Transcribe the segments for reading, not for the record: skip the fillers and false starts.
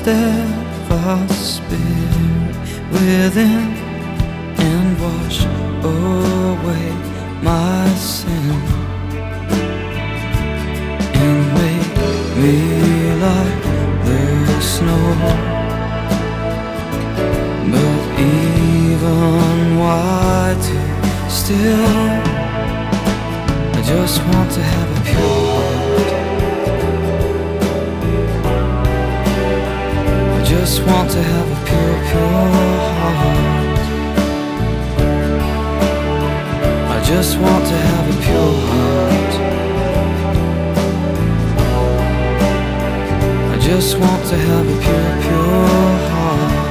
steadfast spirit within, and wash away my sin, and make me like the snow. But even whiter still, I just want to have a pure heart. I just want to have a pure, pure heart. I just want to have a pure heart. I just want to have a pure, pure heart.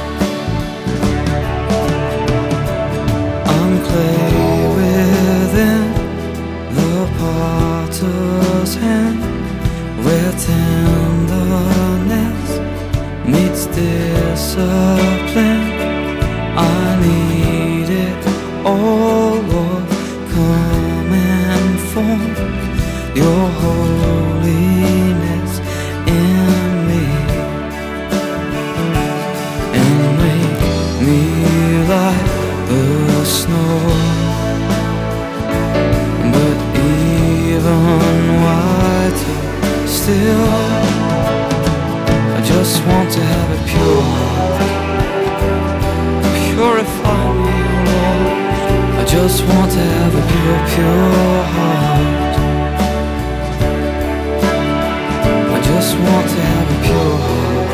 I'm clay within the potter's hand, where tenderness meets discipline. I need it all, Lord. Come and form your holiness in me, and make me like the snow. But even whiter still, I just want to have a pure heart. Purify me, Lord. I just want to have a pure, pure heart. I just want to have a pure heart.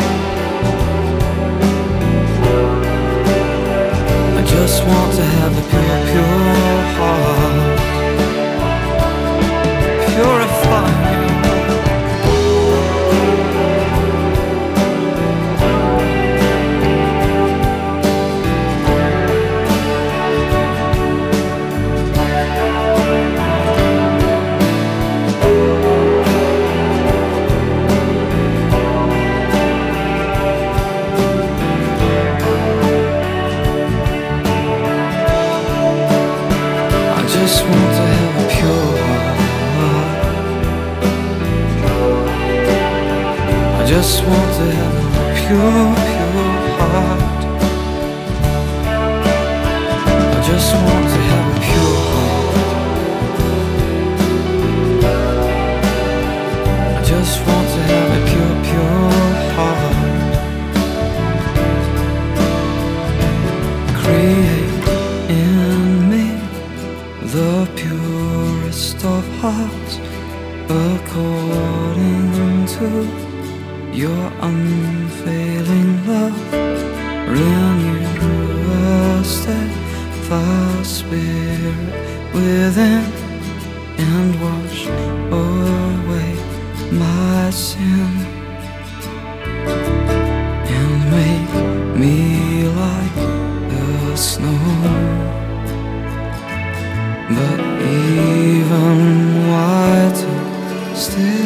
I just want to have a pure, pure heart. Purify me. I just want to have a pure heart. I just want to have a pure, pure heart. I just want to have a pure heart. I just want to have a pure, pure heart. Create in me the purest of hearts, according to your unfailing love. Renew a steadfast spirit within, and wash away my sin, and make me like the snow. But even whiter still,